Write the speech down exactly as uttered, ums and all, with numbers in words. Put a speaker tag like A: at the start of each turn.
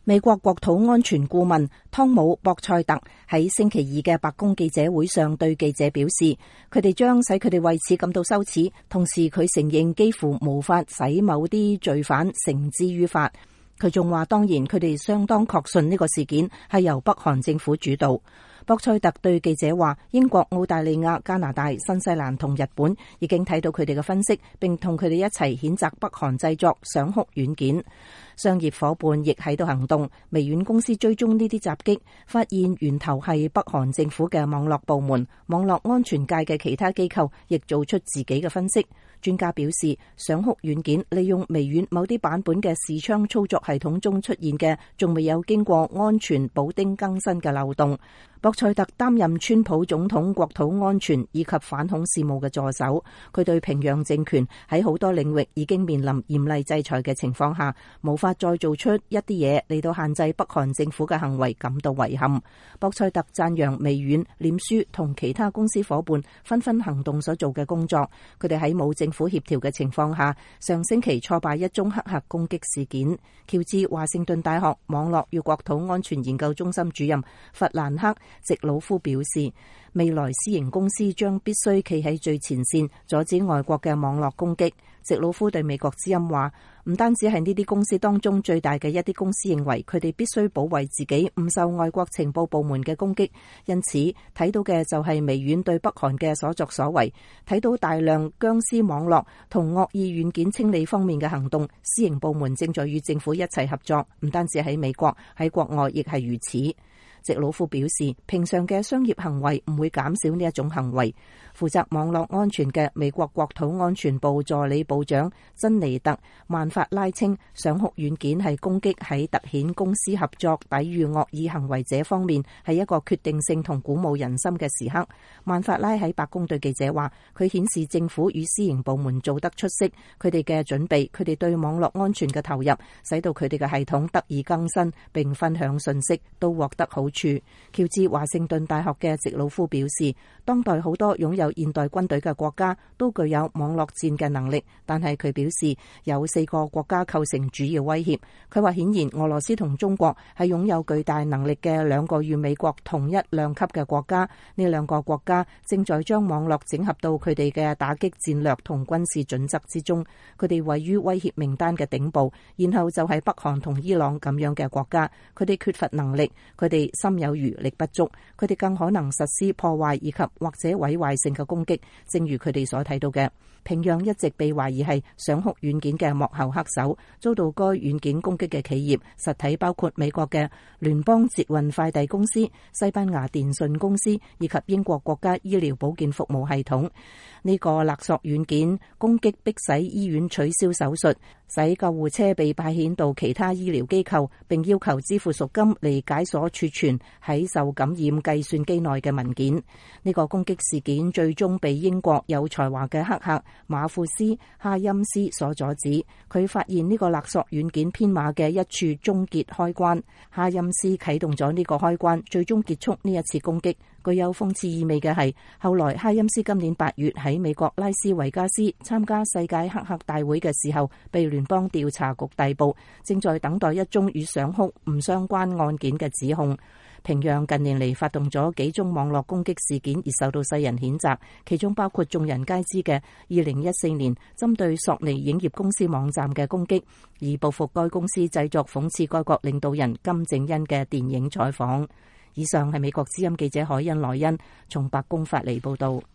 A: 美國國土安全顧問湯姆·博塞特喺星期二嘅白宮記者會上對記者表示，佢哋將使佢哋為此感到羞恥，同時佢承認幾乎無法使某啲罪犯繩之於法。佢仲話，當然佢哋相當確信呢個事件係由北韓政府主導。博塞特對記者話，英國、澳大利亞、加拿大、新西蘭同日本已經睇到佢哋嘅分析，並同佢哋一齊譴責北韓製作想哭軟件。商業夥伴亦喺度行動，微軟公司追蹤呢啲襲擊，發現源頭係北韓政府嘅網絡部門。網絡安全界嘅其他機構亦做出自己嘅分析。專家表示，想哭軟件利用微軟某啲版本嘅視窗操作系統中出現嘅仲未有經過安全補丁更新嘅漏洞。博塞特擔任川普總統國土安全以及反恐事務嘅助手，佢對平壤政權喺好多領域已經面臨嚴厲制裁嘅情況下，無法再做出一啲嘢嚟到限制北韓政府嘅行為感到遺憾。博塞特讚揚微軟、臉書同其他公司夥伴紛紛行動所做嘅工作，佢哋喺冇政府協調嘅情況下，上星期挫敗一宗黑客攻擊事件。喬治華盛頓大學網絡與國土安全研究中心主任弗蘭克席魯夫表示，未來私營公司將必須企喺最前線，阻止外國嘅網絡攻擊。席魯夫對美國之音話，唔單止係呢啲公司當中最大嘅一啲公司認為佢哋必須保衛自己唔受外國情報部門嘅攻擊，因此睇到嘅就係微軟對北韓嘅所作所為，睇到大量僵屍網絡同惡意軟件清理方面嘅行動，私營部門正在與政府一齊合作，唔單止喺美國，喺國外亦係如此。席魯夫表示，平常嘅商業行為唔會減少呢一種行為。負責網絡安全嘅美國國土安全部助理部長珍妮特·曼法拉稱，想哭軟件係攻擊喺凸顯公司合作抵禦惡意行為者方面係一個決定性同鼓舞人心嘅時刻。曼法拉喺白宮對記者話，佢顯示政府與私營部門做得出色，佢哋嘅準備，佢哋對網絡安全嘅投入，使到佢哋嘅系統得以更新並分享信息，都獲得好處。喬治華盛頓大學嘅席魯夫表示，當代好多擁有現代軍隊嘅國家都具有網絡戰嘅能力，但係佢表示有四個國家構成主要威脅。佢話，顯然俄羅斯同中國係擁有巨大能力嘅兩個與美國同一量級嘅國家，呢兩個國家正在將網絡整合到佢哋嘅打擊戰略同軍事準則之中，佢哋位於威脅名單嘅頂部，然後就係北韓同伊朗咁樣嘅國家，佢哋缺乏能力，佢哋心有餘力不足，佢哋更可能實施破壞以及或者毀壞性嘅攻擊，正如佢哋所睇到嘅。平壤一直被懷疑係想哭軟件嘅幕後黑手，遭到該軟件攻擊嘅企業實體包括美國嘅聯邦捷運快遞公司、西班牙電信公司以及英國國家醫療保健服務系統。呢個勒索軟件攻擊迫使醫院取消手術，使救護車被派遣到其他醫療機構，並要求支付贖金嚟解鎖儲存喺受感染計算機內嘅文件。呢個攻擊事件最終被英國有才華嘅黑客馬庫斯哈欽斯所阻止。佢發現呢個勒索軟件編碼嘅一處終結開關，哈欽斯啟動咗呢個開關，最終結束呢一次攻擊。具有諷刺意味嘅係，後來哈欽斯今年八月喺美國拉斯維加斯參加世界黑客大會嘅時候，被聯邦調查局逮捕，正在等待一宗與想哭唔相關案件嘅指控。平壤近年嚟發動咗幾宗網絡攻擊事件而受到世人譴責，其中包括眾人皆知嘅二零一四年針對索尼影業公司網站嘅攻擊，以報復該公司製作諷刺該國領導人金正恩嘅電影採訪。以上係美國之音記者海恩萊恩從白宮發嚟報道。